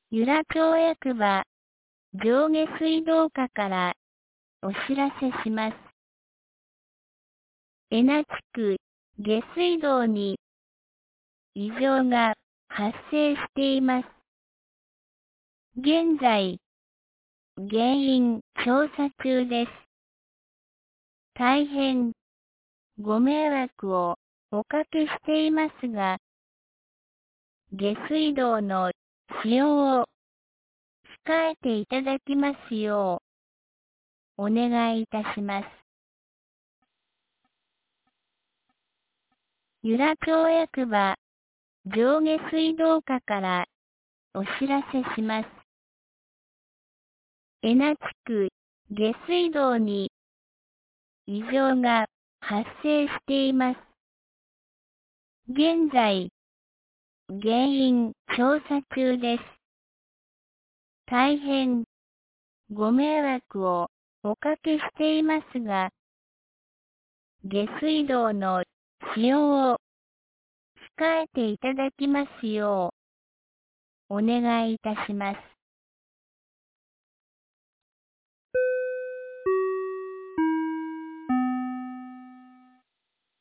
由良町役場、上下水道課からお知らせします。江名地区、下水道に異常が発生しています。現在、原因調査中です。大変ご迷惑をおかけしていますが、下水道の使用を控えていただきますようお願いいたします。由良町役場、上下水道課からお知らせします。江名地区、下水道に異常が発生しています。現在、原因調査中です。大変ご迷惑をおかけしていますが、下水道の使用を控えていただきますようお願いいたします。